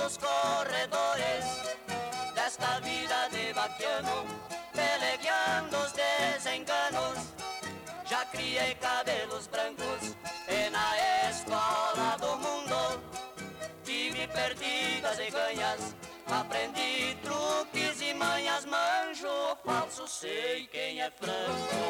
pelos corredores desta vida de vaquiano, pelegueando os desenganos. Já criei cabelos brancos e na escola do mundo tive perdidas e ganhas. Aprendi truques e manhas, manjo o falso, sei quem é franco.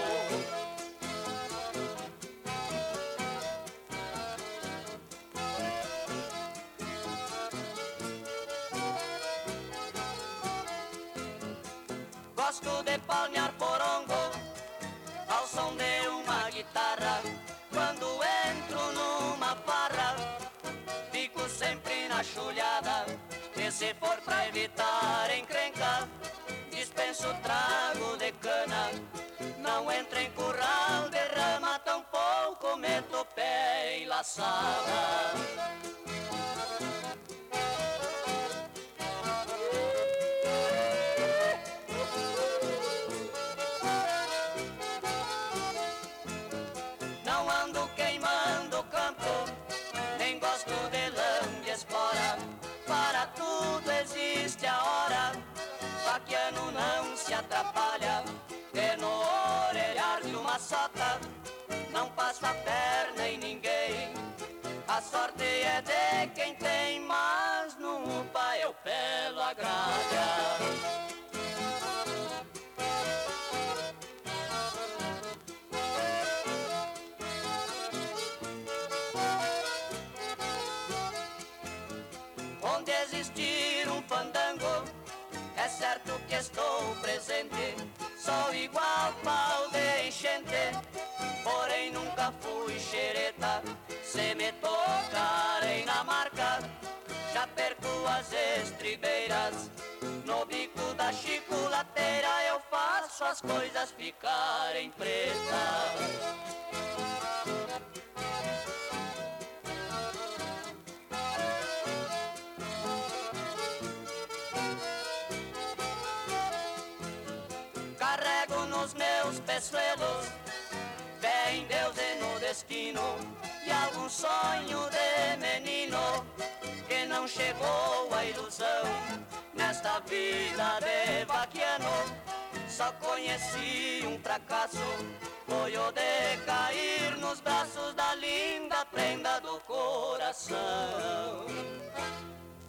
Gosto de palmear porongo ao som de uma guitarra. Quando entro numa farra, fico sempre na chulhada. E se for pra evitar encrenca, dispenso trago de cana. Não entro em curral de rama, tampouco meto o pé em laçada. Não ando queimando o campo, nem gosto de lambe espora. Para tudo existe a hora, vaquiano não se atrapalha. E no orelhar de uma sota não passa a perna em ninguém. A sorte é de quem tem, mas no upa eu pelo a gralha. Onde existir um fandango, é certo que estou presente. Sou igual pau de enchente, porém nunca fui xereta. Se me tocarem na marca, já perco as estribeiras. No bico da chiculateira eu faço as coisas ficarem pretas. Carrego nos meus peçoelos fé em Deus e no destino, e algum sonho de menino que não chegou à ilusão. Nesta vida de vaquiano só conheci um fracasso, foi o de cair nos braços da linda prenda do coração.